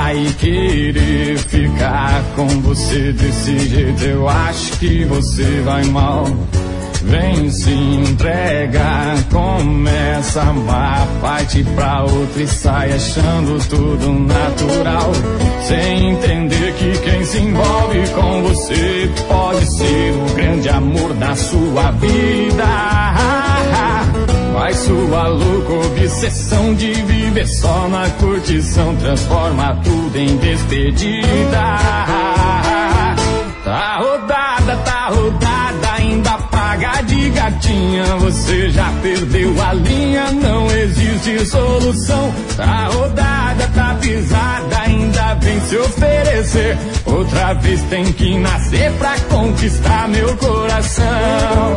vai querer ficar com você desse jeito, eu acho que você vai mal. Vem se entregar, começa a amar, parte pra outra e sai achando tudo natural, sem entender que quem se envolve com você pode ser o grande amor da sua vida. Mas sua louca obsessão de viver só na curtição transforma tudo em despedida. Tá rodada, ainda paga de gatinha. Você já perdeu a linha, não existe solução. Tá rodada, tá pisada, ainda vem se oferecer. Outra vez tem que nascer pra conquistar meu coração.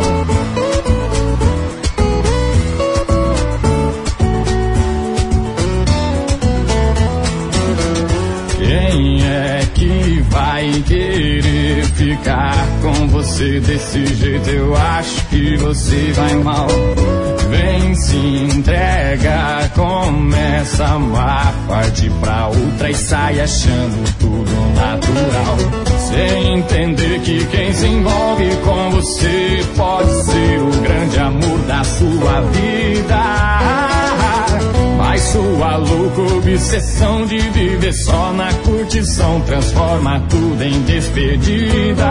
Quem é que vai querer ficar com você desse jeito? Eu acho que você vai mal. Vem se entrega, começa a amar, parte pra outra e sai achando tudo natural, sem entender que quem se envolve com você pode ser o grande amor da sua vida. Mas sua louca obsessão de viver só na curtição transforma tudo em despedida.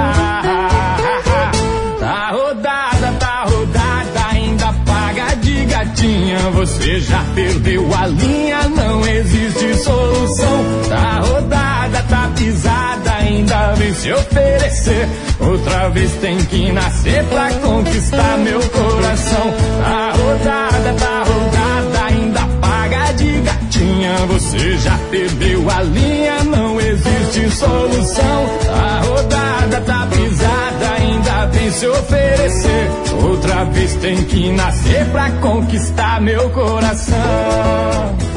Tá rodada, ainda paga de gatinha. Você já perdeu a linha, não existe solução. Tá rodada, tá pisada, ainda vem se oferecer. Outra vez tem que nascer pra conquistar meu coração. Tá rodada, ainda paga de gatinha. Você já perdeu a linha, não existe solução. Tá rodada, tá pisada, ainda vem se oferecer. Outra vez tem que nascer pra conquistar meu coração.